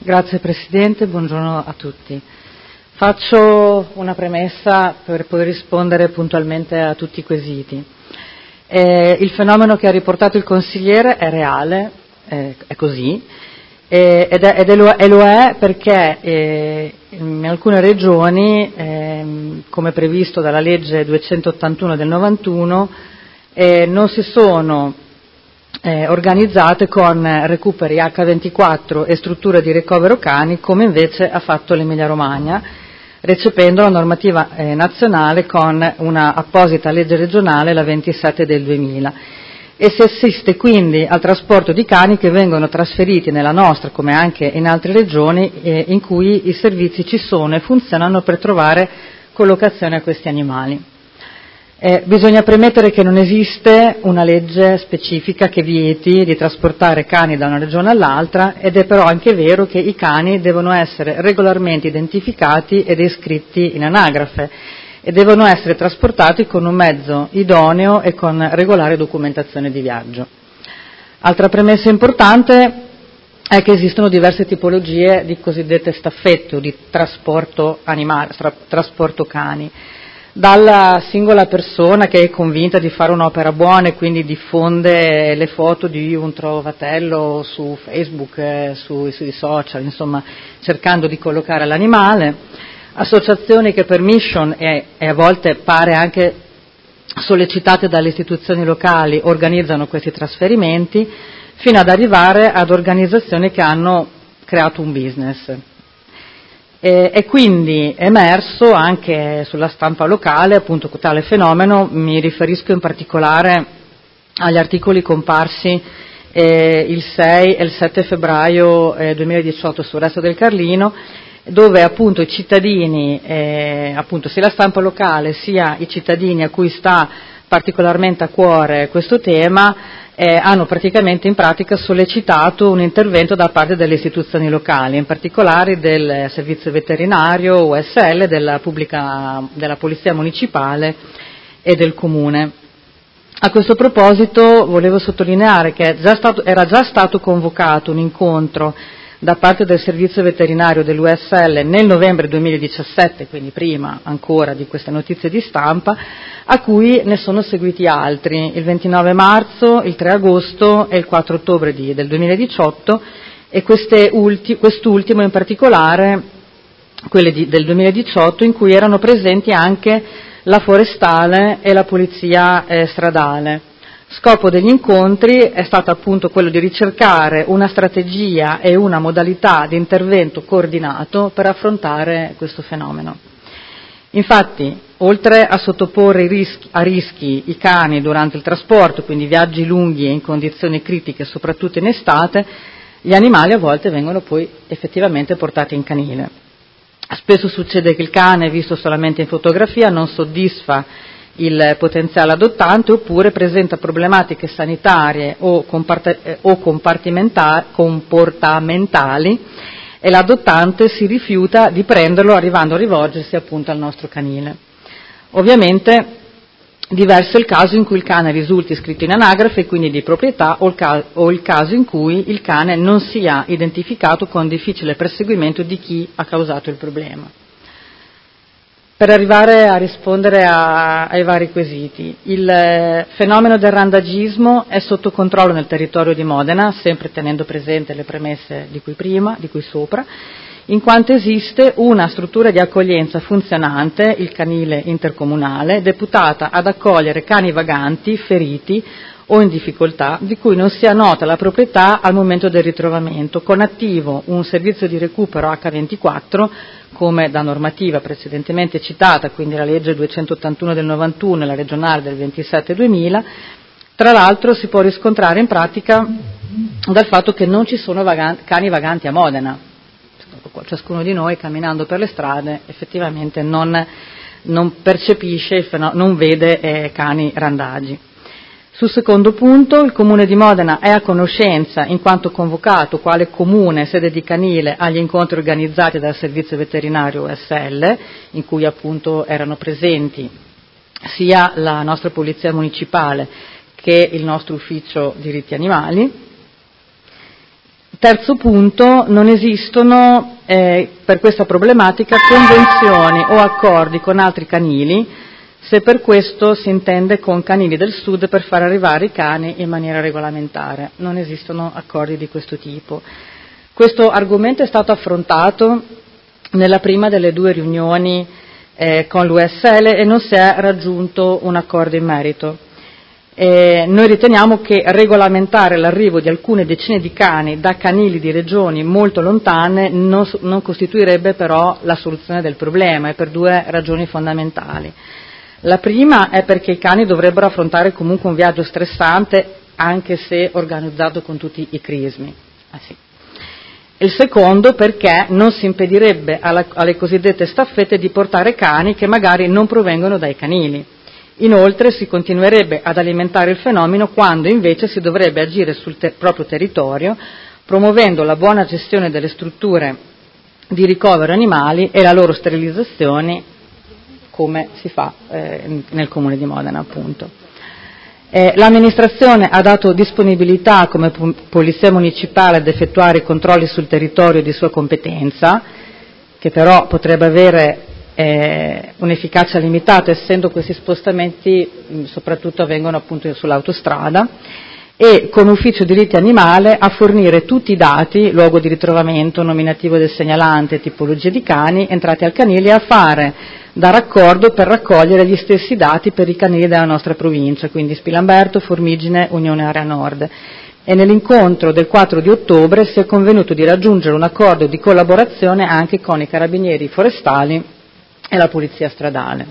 Grazie Presidente, buongiorno a tutti. Faccio una premessa per poter rispondere puntualmente a tutti i quesiti. Il fenomeno che ha riportato il consigliere è reale, è così, e lo è perché in alcune regioni, come previsto dalla legge 281 del 91, non si sono organizzate con recuperi H24 e strutture di ricovero cani, come invece ha fatto l'Emilia Romagna, recependo la normativa nazionale con una apposita legge regionale, la 27 del 2000. E si assiste quindi al trasporto di cani che vengono trasferiti nella nostra, come anche in altre regioni, in cui i servizi ci sono e funzionano per trovare collocazione a questi animali. Bisogna premettere che non esiste una legge specifica che vieti di trasportare cani da una regione all'altra, ed è però anche vero che i cani devono essere regolarmente identificati ed iscritti in anagrafe e devono essere trasportati con un mezzo idoneo e con regolare documentazione di viaggio. Altra premessa importante è che esistono diverse tipologie di cosiddette staffette o di trasporto animale, trasporto cani. Dalla singola persona che è convinta di fare un'opera buona e quindi diffonde le foto di un trovatello su Facebook, sui social, insomma, cercando di collocare l'animale, associazioni che per mission e a volte pare anche sollecitate dalle istituzioni locali organizzano questi trasferimenti, fino ad arrivare ad organizzazioni che hanno creato un business. E quindi è emerso anche sulla stampa locale appunto tale fenomeno. Mi riferisco in particolare agli articoli comparsi il 6 e il 7 febbraio 2018 sul Resto del Carlino, dove appunto i cittadini, appunto sia la stampa locale sia i cittadini a cui sta particolarmente a cuore questo tema, hanno praticamente in pratica sollecitato un intervento da parte delle istituzioni locali, in particolare del servizio veterinario USL, della Polizia Municipale e del Comune. A questo proposito volevo sottolineare che era già stato convocato un incontro da parte del servizio veterinario dell'USL nel novembre 2017, quindi prima ancora di queste notizie di stampa, a cui ne sono seguiti altri, il 29 marzo, il 3 agosto e il 4 ottobre del 2018, e quest'ultimo in particolare, quelli del 2018, in cui erano presenti anche la forestale e la polizia stradale. Scopo degli incontri è stato appunto quello di ricercare una strategia e una modalità di intervento coordinato per affrontare questo fenomeno. Infatti, oltre a sottoporre a rischi i cani durante il trasporto, quindi viaggi lunghi e in condizioni critiche, soprattutto in estate, gli animali a volte vengono poi effettivamente portati in canile. Spesso succede che il cane, visto solamente in fotografia, non soddisfa il potenziale adottante, oppure presenta problematiche sanitarie o comportamentali, e l'adottante si rifiuta di prenderlo, arrivando a rivolgersi appunto al nostro canile. Ovviamente diverso è il caso in cui il cane risulti iscritto in anagrafe e quindi di proprietà, o il caso in cui il cane non sia identificato, con difficile perseguimento di chi ha causato il problema. Per arrivare a rispondere ai vari quesiti, il fenomeno del randagismo è sotto controllo nel territorio di Modena, sempre tenendo presente le premesse di cui sopra, in quanto esiste una struttura di accoglienza funzionante, il canile intercomunale, deputata ad accogliere cani vaganti, feriti o in difficoltà, di cui non sia nota la proprietà al momento del ritrovamento, con attivo un servizio di recupero H24, come da normativa precedentemente citata, quindi la legge 281 del 91 e la regionale del 27 2000. Tra l'altro si può riscontrare in pratica dal fatto che non ci sono cani vaganti a Modena. Ciascuno di noi, camminando per le strade, effettivamente non percepisce, non vede cani randagi. Sul secondo punto, il Comune di Modena è a conoscenza, in quanto convocato quale comune sede di canile agli incontri organizzati dal Servizio Veterinario USL, in cui appunto erano presenti sia la nostra Polizia Municipale che il nostro Ufficio Diritti Animali. Terzo punto, non esistono per questa problematica convenzioni o accordi con altri canili, se per questo si intende con Canili del Sud per far arrivare i cani in maniera regolamentare. Non esistono accordi di questo tipo. Questo argomento è stato affrontato nella prima delle 2 riunioni con l'USL e non si è raggiunto un accordo in merito. Noi riteniamo che regolamentare l'arrivo di alcune decine di cani da canili di regioni molto lontane non costituirebbe però la soluzione del problema, e per 2 ragioni fondamentali. La prima è perché i cani dovrebbero affrontare comunque un viaggio stressante, anche se organizzato con tutti i crismi. Sì. Il secondo perché non si impedirebbe alle cosiddette staffette di portare cani che magari non provengono dai canili. Inoltre si continuerebbe ad alimentare il fenomeno quando invece si dovrebbe agire sul proprio territorio, promuovendo la buona gestione delle strutture di ricovero animali e la loro sterilizzazione, come si fa nel Comune di Modena, appunto. L'amministrazione ha dato disponibilità come Polizia Municipale ad effettuare i controlli sul territorio di sua competenza, che però potrebbe avere un'efficacia limitata, essendo questi spostamenti soprattutto avvengono appunto sull'autostrada, e con ufficio diritti animale a fornire tutti i dati, luogo di ritrovamento, nominativo del segnalante, tipologie di cani entrati al canile, e a fare da raccordo per raccogliere gli stessi dati per i canili della nostra provincia, quindi Spilamberto, Formigine, Unione Area Nord. E nell'incontro del 4 di ottobre si è convenuto di raggiungere un accordo di collaborazione anche con i carabinieri forestali e la polizia stradale.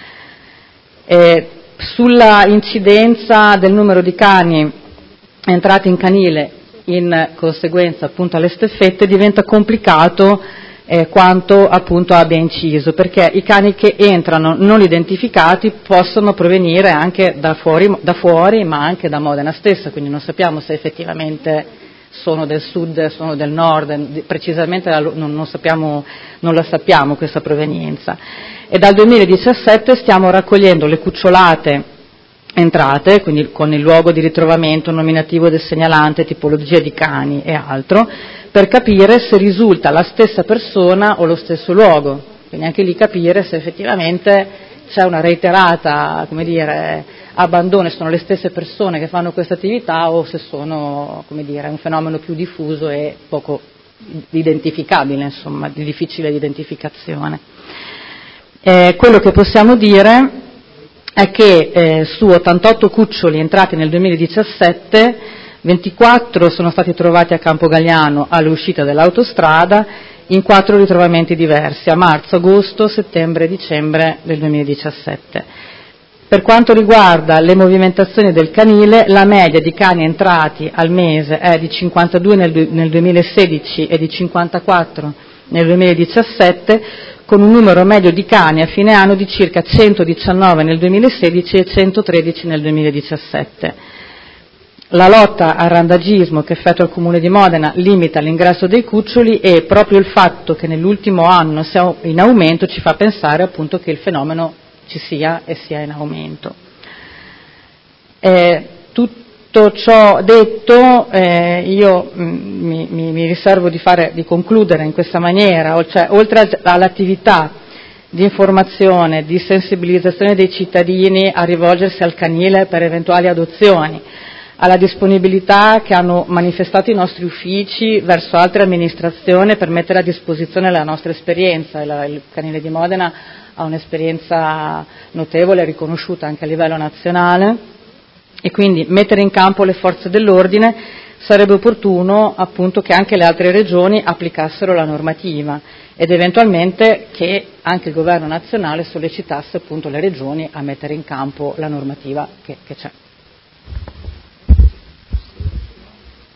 Sulla incidenza del numero di cani entrati in canile in conseguenza appunto alle staffette diventa complicato quanto appunto abbia inciso, perché i cani che entrano non identificati possono provenire anche da fuori ma anche da Modena stessa, quindi non sappiamo se effettivamente sono del sud, sono del nord, precisamente non la sappiamo questa provenienza. E dal 2017 stiamo raccogliendo le cucciolate entrate, quindi con il luogo di ritrovamento, nominativo del segnalante, tipologia di cani e altro, per capire se risulta la stessa persona o lo stesso luogo, quindi anche lì capire se effettivamente c'è una reiterata, abbandono, sono le stesse persone che fanno questa attività o se sono, un fenomeno più diffuso e poco identificabile, insomma, di difficile identificazione. Quello che possiamo dire è che su 88 cuccioli entrati nel 2017, 24 sono stati trovati a Campogalliano all'uscita dell'autostrada in 4 ritrovamenti diversi, a marzo, agosto, settembre e dicembre del 2017. Per quanto riguarda le movimentazioni del canile, la media di cani entrati al mese è di 52 nel 2016 e di 54 nel 2017, con un numero medio di cani a fine anno di circa 119 nel 2016 e 113 nel 2017. La lotta al randagismo che effettua il Comune di Modena limita l'ingresso dei cuccioli, e proprio il fatto che nell'ultimo anno sia in aumento ci fa pensare appunto che il fenomeno ci sia e sia in aumento. Tutto ciò detto, io mi riservo di concludere in questa maniera, cioè oltre all'attività di informazione, di sensibilizzazione dei cittadini a rivolgersi al canile per eventuali adozioni, alla disponibilità che hanno manifestato i nostri uffici verso altre amministrazioni per mettere a disposizione la nostra esperienza. Il canile di Modena ha un'esperienza notevole, riconosciuta anche a livello nazionale, e quindi mettere in campo le forze dell'ordine. Sarebbe opportuno appunto che anche le altre regioni applicassero la normativa ed eventualmente che anche il governo nazionale sollecitasse appunto le regioni a mettere in campo la normativa che c'è.